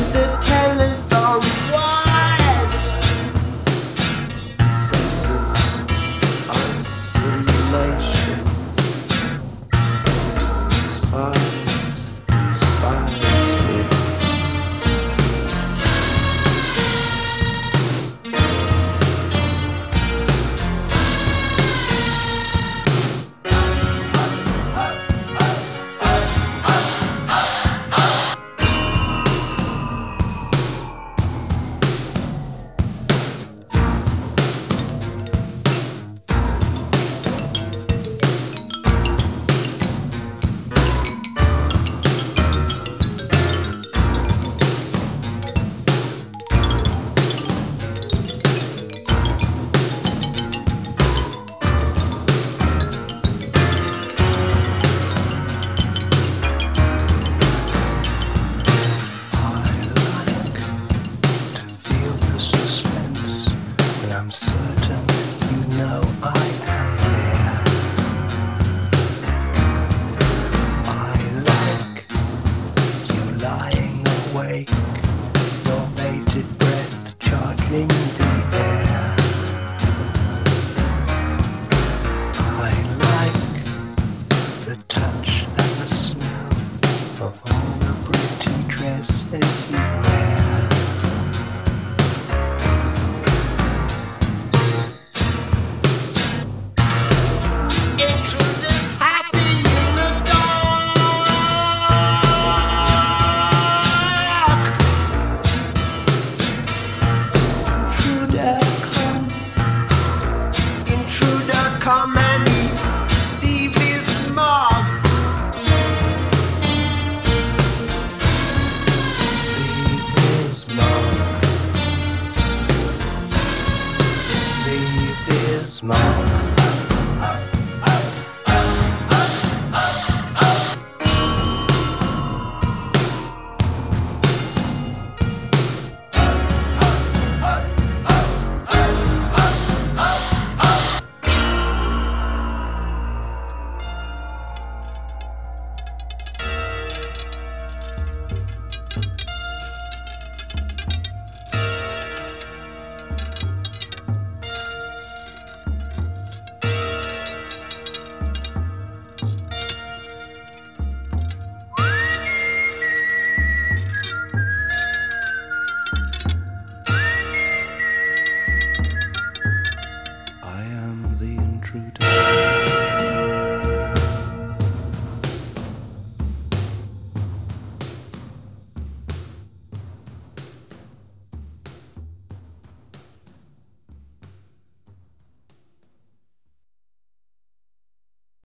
the telephone wires. The sense of isolation inspires me. I'm certain you know I am there. I like you lying awake, your bated breath charging the air. I like the touch and the smell of all the pretty dresses you wear. Come and leave his mark. Leave his mark. Leave his mark.